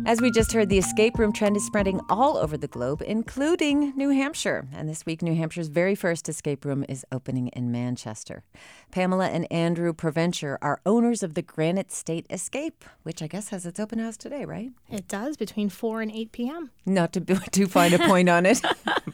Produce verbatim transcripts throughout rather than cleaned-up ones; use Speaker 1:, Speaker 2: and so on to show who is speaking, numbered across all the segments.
Speaker 1: As we just heard, the escape room trend is spreading all over the globe, including New Hampshire. And this week, New Hampshire's very first escape room is opening in Manchester. Pamela and Andrew Provencher are owners of the Granite State Escape, which I guess has its open house today, right?
Speaker 2: It does, between four and eight p.m.
Speaker 1: Not to be too fine a point on it.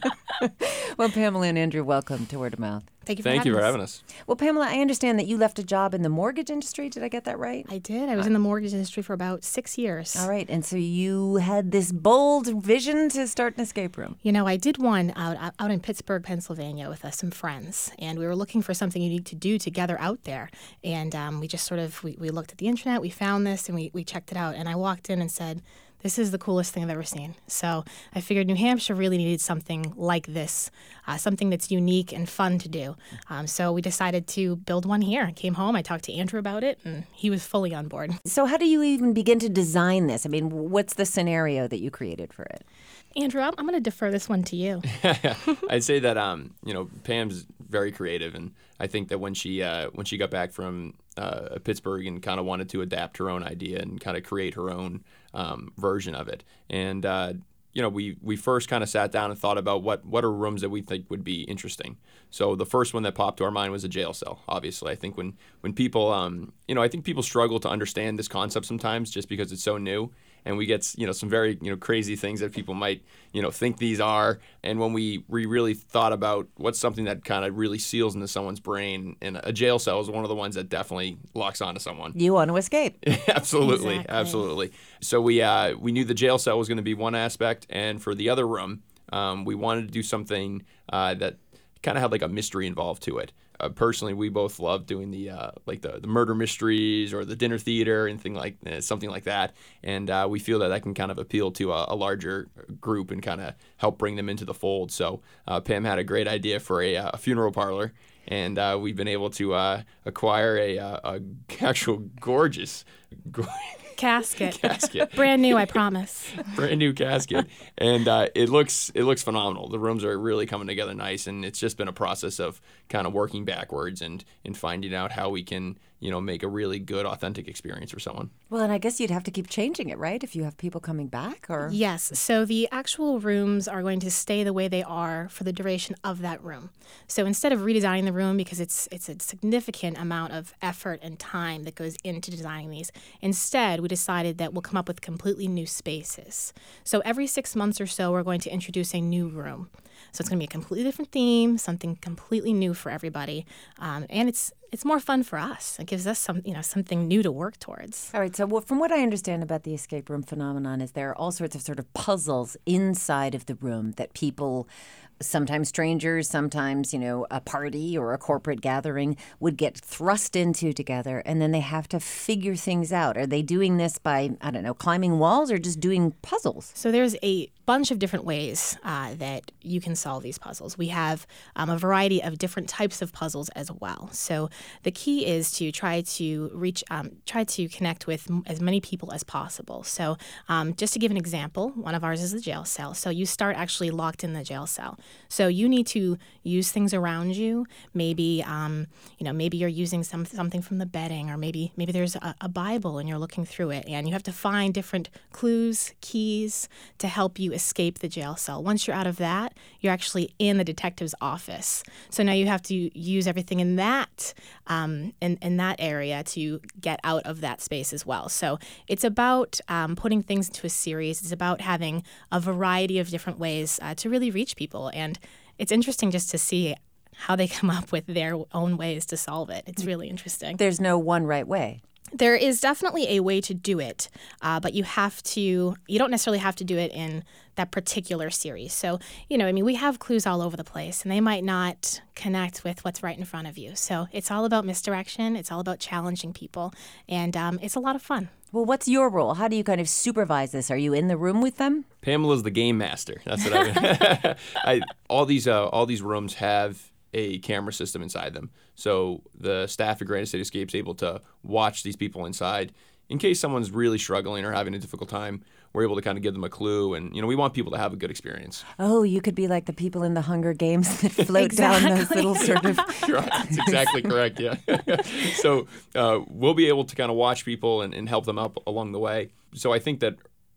Speaker 1: Well, Pamela and Andrew, welcome to Word of Mouth.
Speaker 2: Thank you for,
Speaker 3: Thank
Speaker 2: having,
Speaker 3: you for
Speaker 2: us.
Speaker 3: having us.
Speaker 1: Well, Pamela, I understand that you left a job in the mortgage industry. Did I get that right?
Speaker 2: I did. I was in the mortgage industry for about six years.
Speaker 1: All right. And so you had this bold vision to start an escape room.
Speaker 2: You know, I did one out out in Pittsburgh, Pennsylvania with uh, some friends, and we were looking for something unique to do together out there. And um, we just sort of, we, we looked at the internet, we found this, and we, we checked it out. And I walked in and said, this is the coolest thing I've ever seen. So I figured New Hampshire really needed something like this, uh, something that's unique and fun to do. Um, so we decided to build one here. I came home, I talked to Andrew about it, and he was fully on board.
Speaker 1: So how do you even begin to design this? I mean, what's the scenario that you created for it?
Speaker 2: Andrew, I'm, I'm going to defer this one to you.
Speaker 3: I'd say that um, you know, Pam's very creative, and I think that when she uh, when she got back from uh, Pittsburgh and kind of wanted to adapt her own idea and kind of create her own um, version of it, and uh, you know, we we first kind of sat down and thought about what what are rooms that we think would be interesting. So the first one that popped to our mind was a jail cell. Obviously, I think when when people um, you know, I think people struggle to understand this concept sometimes just because it's so new. And we get, you know, some very, you know, crazy things that people might, you know, think these are. And when we, we really thought about what's something that kind of really seals into someone's brain, and a jail cell is one of the ones that definitely locks onto someone.
Speaker 1: You want to escape.
Speaker 3: Absolutely.
Speaker 2: Exactly.
Speaker 3: Absolutely. So we uh, we knew the jail cell was going to be one aspect. And for the other room, um, we wanted to do something uh, that kind of had like a mystery involved to it. Uh, personally, we both love doing the uh, like the, the murder mysteries or the dinner theater and thing like uh, something like that, and uh, we feel that that can kind of appeal to a, a larger group and kind of help bring them into the fold. So uh, Pam had a great idea for a, a funeral parlor, and uh, we've been able to uh, acquire a, a, a actual gorgeous. Go-
Speaker 2: Casket.
Speaker 3: casket.
Speaker 2: Brand new, I promise.
Speaker 3: Brand new casket, and uh, it looks it looks phenomenal. The rooms are really coming together nice, and it's just been a process of kind of working backwards and and finding out how we can, you know, make a really good, authentic experience for someone.
Speaker 1: Well, and I guess you'd have to keep changing it, right? If you have people coming back, or
Speaker 2: Yes. So the actual rooms are going to stay the way they are for the duration of that room. So instead of redesigning the room, because it's it's a significant amount of effort and time that goes into designing these, instead we decided that we'll come up with completely new spaces. So every six months or so, we're going to introduce a new room. So it's going to be a completely different theme, something completely new for everybody, um, and it's it's more fun for us. It gives us some you know something new to work towards.
Speaker 1: All right. So well, from what I understand about the escape room phenomenon is there are all sorts of sort of puzzles inside of the room that people, sometimes strangers, sometimes, you know, a party or a corporate gathering would get thrust into together, and then they have to figure things out. Are they doing this by, I don't know, climbing walls or just doing puzzles?
Speaker 2: So there's a bunch of different ways uh, that you can solve these puzzles. We have um, a variety of different types of puzzles as well. So the key is to try to reach, um, try to connect with m- as many people as possible. So um, just to give an example, one of ours is the jail cell. So you start actually locked in the jail cell. So you need to use things around you. Maybe um, you know, maybe you're using some something from the bedding, or maybe maybe there's a, a Bible and you're looking through it, and you have to find different clues, keys to help you escape the jail cell. Once you're out of that, you're actually in the detective's office. So now you have to use everything in that um, in in that area to get out of that space as well. So it's about um, putting things into a series. It's about having a variety of different ways uh, to really reach people, and it's interesting just to see how they come up with their own ways to solve it. It's really interesting.
Speaker 1: There's no one right way.
Speaker 2: There is definitely a way to do it, uh, but you have to, you don't necessarily have to do it in that particular series. So, you know, I mean, we have clues all over the place, and they might not connect with what's right in front of you. So it's all about misdirection. It's all about challenging people, and um, it's a lot of fun.
Speaker 1: Well, what's your role? How do you kind of supervise this? Are you in the room with them?
Speaker 3: Pamela's the game master. That's what I, I all these uh, all these rooms have a camera system inside them. So the staff at Granite State Escape is able to watch these people inside. In case someone's really struggling or having a difficult time, we're able to kind of give them a clue. And, you know, we want people to have a good experience.
Speaker 1: Oh, you could be like the people in the Hunger Games that float down those little sort of...
Speaker 3: That's exactly correct, yeah. So uh, we'll be able to kind of watch people and, and help them up along the way. So I think that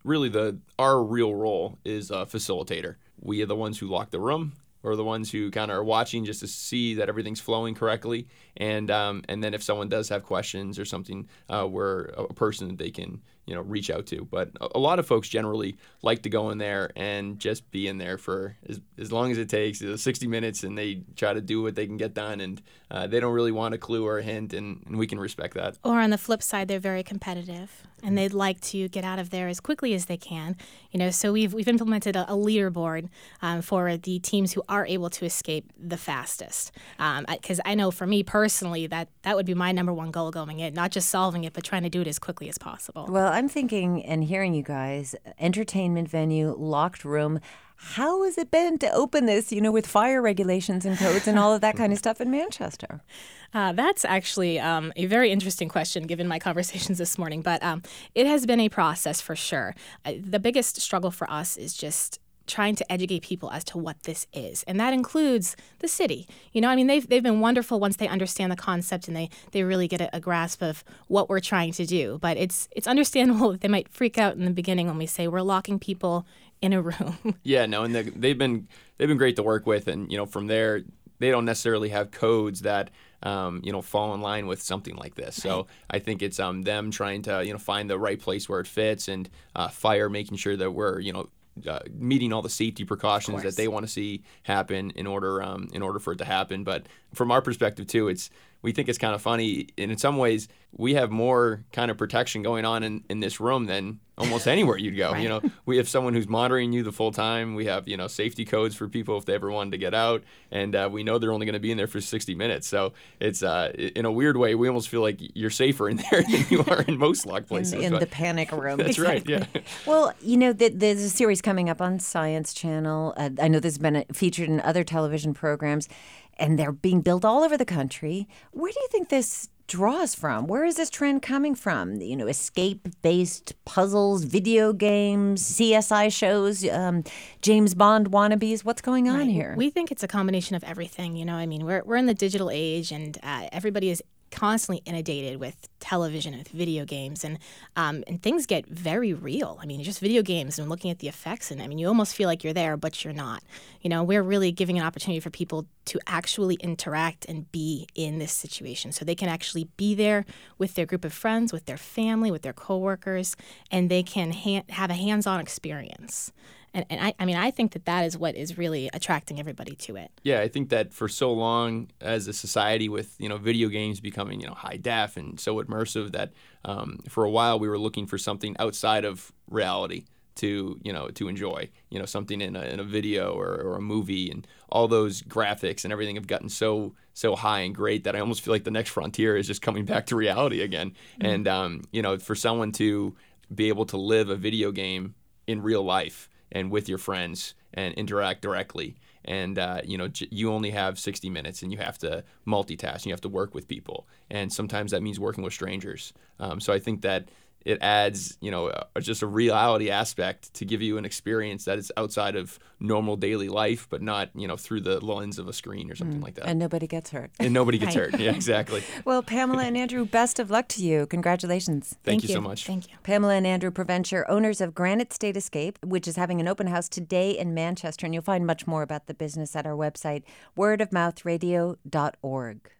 Speaker 3: really the our real role is a facilitator. We are the ones who lock the room. We're the ones who kind of are watching just to see that everything's flowing correctly. And um, and then if someone does have questions or something, uh, we're a person that they can, you know, reach out to. But a, a lot of folks generally like to go in there and just be in there for as, as long as it takes, you know, sixty minutes, and they try to do what they can get done. And uh, they don't really want a clue or a hint, and, and we can respect that.
Speaker 2: Or on the flip side, they're very competitive, and they'd like to get out of there as quickly as they can. You know, so we've we've implemented a, a leaderboard um, for the teams who are able to escape the fastest. Because um, I, I know for me personally, that that would be my number one goal going in, not just solving it, but trying to do it as quickly as possible.
Speaker 1: Well, I'm thinking and hearing you guys, entertainment venue, locked room. How has it been to open this, you know, with fire regulations and codes and all of that kind of stuff in Manchester?
Speaker 2: Uh, that's actually um, a very interesting question given my conversations this morning, but um, it has been a process for sure. Uh, the biggest struggle for us is just trying to educate people as to what this is. And that includes the city. You know, I mean, they've, they've been wonderful once they understand the concept and they, they really get a, a grasp of what we're trying to do. But it's it's understandable that they might freak out in the beginning when we say we're locking people in a room.
Speaker 3: Yeah, no, and they, they've been they've been great to work with. And, you know, from there, they don't necessarily have codes that Um, you know, fall in line with something like this. So I think it's um, them trying to, you know, find the right place where it fits, and uh, fire making sure that we're, you know, uh, meeting all the safety precautions that they want to see happen in order um, in order for it to happen. But from our perspective too, it's we think it's kind of funny, and in some ways we have more kind of protection going on in, in this room than almost anywhere you'd go.
Speaker 2: Right.
Speaker 3: You know, we have someone who's monitoring you the full time. We have, you know, safety codes for people if they ever wanted to get out, and uh, we know they're only going to be in there for sixty minutes. So it's uh, in a weird way, we almost feel like you're safer in there than you are in most locked places.
Speaker 1: In, in
Speaker 3: but
Speaker 1: the panic room.
Speaker 3: That's right. Yeah.
Speaker 1: Well, you know, the, there's a series coming up on Science Channel. Uh, I know this has been featured in other television programs, and they're being built all over the country. Where do you think this draws from? Where is this trend coming from? You know, escape-based puzzles, video games, C S I shows, um, James Bond wannabes. What's going on
Speaker 2: Right.
Speaker 1: here?
Speaker 2: We think it's a combination of everything. You know, I mean, we're we're in the digital age, and uh, everybody is constantly inundated with television and with video games, and um, and things get very real. I mean, just video games and looking at the effects, and I mean, you almost feel like you're there, but you're not. You know, we're really giving an opportunity for people to actually interact and be in this situation, so they can actually be there with their group of friends, with their family, with their coworkers, and they can ha- have a hands-on experience. And, and I, I mean, I think that that is what is really attracting everybody to it.
Speaker 3: Yeah, I think that for so long as a society with, you know, video games becoming, you know, high def and so immersive that um, for a while we were looking for something outside of reality to, you know, to enjoy, you know, something in a, in a video or, or a movie, and all those graphics and everything have gotten so, so high and great that I almost feel like the next frontier is just coming back to reality again. Mm-hmm. And, um, you know, for someone to be able to live a video game in real life and with your friends and interact directly. And, uh, you know, j- you only have sixty minutes, and you have to multitask, and you have to work with people. And sometimes that means working with strangers. Um, so I think that it adds, you know, uh, just a reality aspect to give you an experience that is outside of normal daily life, but not, you know, through the lens of a screen or something mm. like that.
Speaker 1: And nobody gets hurt.
Speaker 3: And nobody gets hurt. Yeah, exactly.
Speaker 1: Well, Pamela and Andrew, best of luck to you. Congratulations.
Speaker 3: Thank,
Speaker 2: Thank
Speaker 3: you
Speaker 2: you
Speaker 3: so much.
Speaker 2: Thank you.
Speaker 1: Pamela and Andrew Provencher, owners of Granite State Escape, which is having an open house today in Manchester. And you'll find much more about the business at our website, word of mouth radio dot org.